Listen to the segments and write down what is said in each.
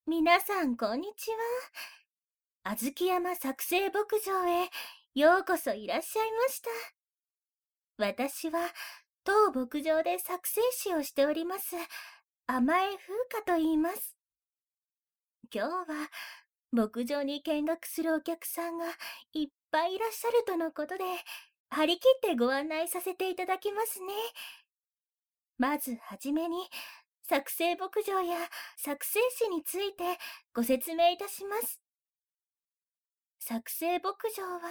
皆さん、こんにちは。あずき山作成牧場へようこそいらっしゃいました。私は、当牧場で作成士をしております、甘江風花と言います。今日は、牧場に見学するお客さんがいっぱいいらっしゃるとのことで、張り切ってご案内させていただきますね。まずはじめに、作成牧場や作成士についてご説明いたします。作成牧場は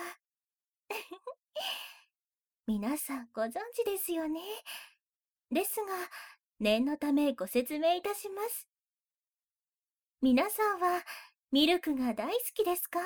皆さんご存知ですよね。ですが、念のためご説明いたします。皆さんはミルクが大好きですか？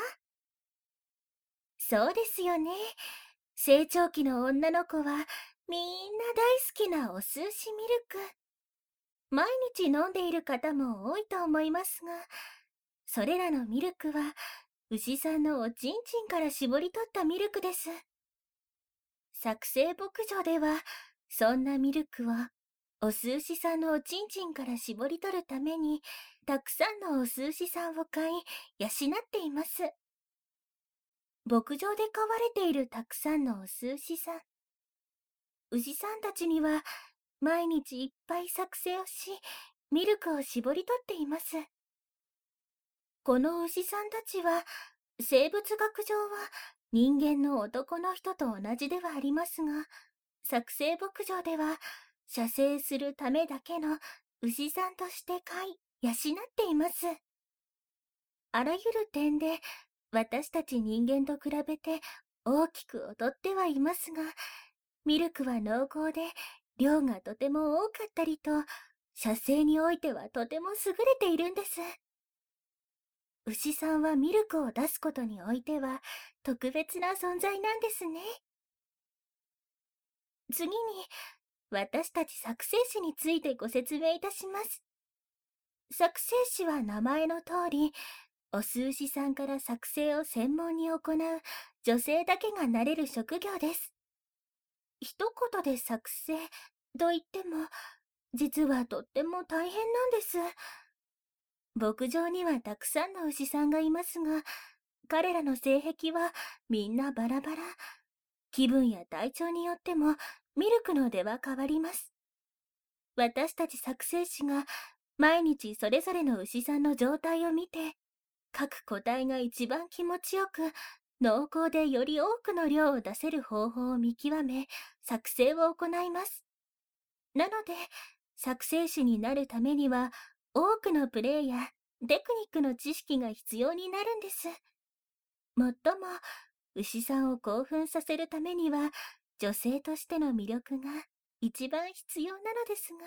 そうですよね。成長期の女の子はみんな大好きなお数詞ミルク。毎日飲んでいる方も多いと思いますが、それらのミルクは牛さんのおちんちんから絞り取ったミルクです。作成牧場では、そんなミルクをお数牛さんのおちんちんから絞り取るために、たくさんのお数牛さんを飼い、養っています。牧場で飼われているたくさんのお数牛さん。牛さんたちには、毎日いっぱい作成をし、ミルクを絞り取っています。この牛さんたちは、生物学上は人間の男の人と同じではありますが、作成牧場では、射精するためだけの牛さんとして飼い、養っています。あらゆる点で、私たち人間と比べて大きく劣ってはいますが、ミルクは濃厚で、量がとても多かったりと、射精においてはとても優れているんです。牛さんはミルクを出すことにおいては、特別な存在なんですね。次に、私たち作成士についてご説明いたします。作成士は名前の通り、お数字さんから作成を専門に行う女性だけがなれる職業です。一言で作成と言っても、実はとっても大変なんです。牧場にはたくさんの牛さんがいますが、彼らの性癖はみんなバラバラ。気分や体調によってもミルクの出は変わります。私たち作成士が毎日それぞれの牛さんの状態を見て、各個体が一番気持ちよく、濃厚でより多くの量を出せる方法を見極め、作成を行います。なので、作成士になるためには、多くのプレイやテクニックの知識が必要になるんです。もっとも、牛さんを興奮させるためには、女性としての魅力が一番必要なのですが。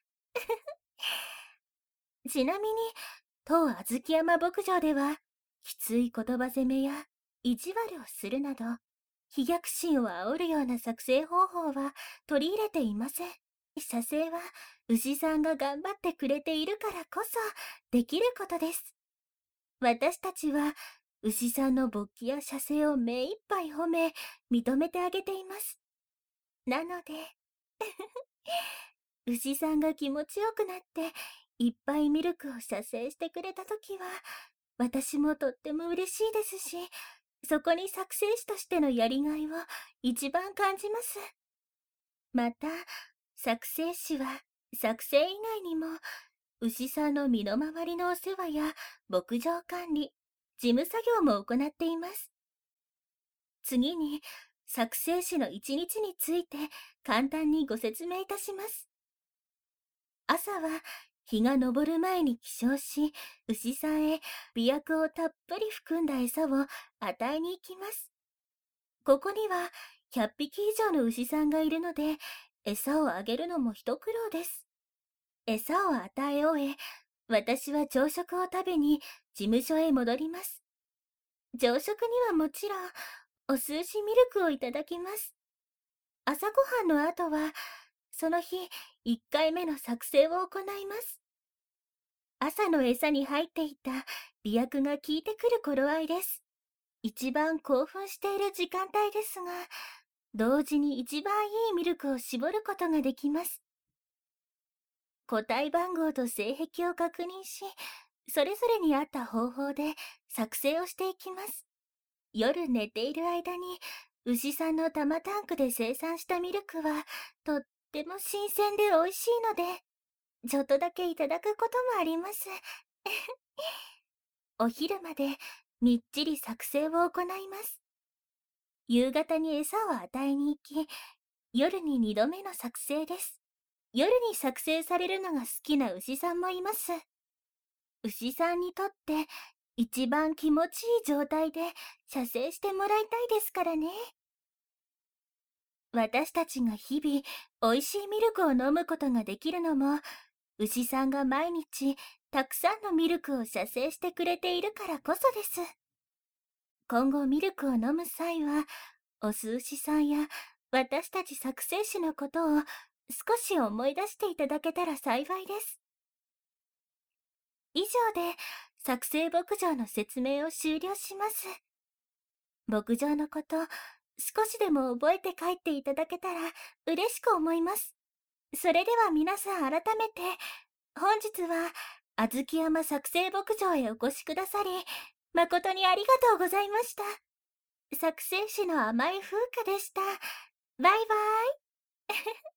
ちなみに、当あずき山牧場では、きつい言葉攻めや意地悪をするなど、飛躍心を煽るような作成方法は取り入れていません。射精は牛さんが頑張ってくれているからこそできることです。私たちは牛さんの勃起や射精を目いっぱい褒め、認めてあげています。なので、牛さんが気持ちよくなって、いっぱいミルクを射精してくれたときは、私もとっても嬉しいですし、そこに作成士としてのやりがいを一番感じます。また、作成士は作成以外にも、牛さんの身の回りのお世話や牧場管理、事務作業も行っています。次に、作成士の一日について簡単にご説明いたします。朝は日が昇る前に起床し、牛さんへ媚薬をたっぷり含んだ餌を与えに行きます。ここには100匹以上の牛さんがいるので、餌をあげるのも一苦労です。餌を与え終え、私は朝食を食べに事務所へ戻ります。朝食にはもちろん、お数字ミルクをいただきます。朝ごはんの後は、その日1回目の作成を行います。朝の餌に入っていた媚薬が効いてくる頃合いです。一番興奮している時間帯ですが、同時に一番いいミルクを絞ることができます。個体番号と性癖を確認し、 それぞれに合った方法で作成をしていきます。夜寝ている間に、牛さんの玉タンクで生産したミルクは、とっても新鮮で美味しいので、ちょっとだけいただくこともあります。お昼までみっちり作成を行います。夕方に餌を与えに行き、夜に2度目の作成です。夜に作成されるのが好きな牛さんもいます。牛さんにとって一番気持ちいい状態で射精してもらいたいですからね。私たちが日々美味しいミルクを飲むことができるのも、牛さんが毎日たくさんのミルクを射精してくれているからこそです。今後ミルクを飲む際は、オス牛さんや私たち作成士のことを少し思い出していただけたら幸いです。以上で作成牧場の説明を終了します。牧場のこと、少しでも覚えて帰っていただけたら嬉しく思います。それでは皆さん改めて、本日は、あずき山作成牧場へお越しくださり、誠にありがとうございました。作成士の甘い風花でした。バイバイ。